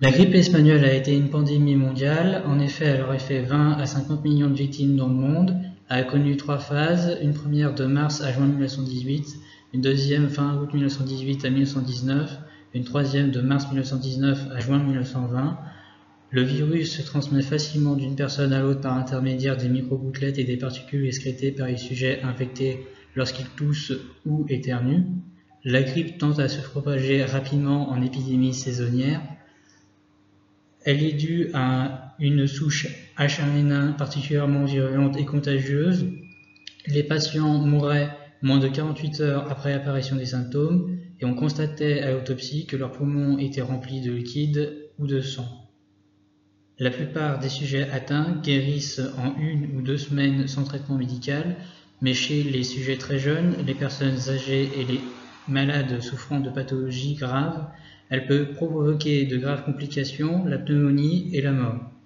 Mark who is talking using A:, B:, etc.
A: La grippe espagnole a été une pandémie mondiale. En effet, elle aurait fait 20 à 50 millions de victimes dans le monde, a connu 3 phases, une première de mars à juin 1918, une deuxième fin août 1918 à 1919, une troisième de mars 1919 à juin 1920. Le virus se transmet facilement d'une personne à l'autre par intermédiaire des microgouttelettes et des particules excrétées par les sujets infectés lorsqu'ils toussent ou éternuent. La grippe tend à se propager rapidement en épidémie saisonnière. Elle est due à une souche H1N1 particulièrement virulente et contagieuse. Les patients mouraient moins de 48 heures après l'apparition des symptômes et on constatait à l'autopsie que leurs poumons étaient remplis de liquide ou de sang. La plupart des sujets atteints guérissent en 1 ou 2 semaines sans traitement médical, mais chez les sujets très jeunes, les personnes âgées et les malades souffrant de pathologies graves, elle peut provoquer de graves complications, la pneumonie et la mort.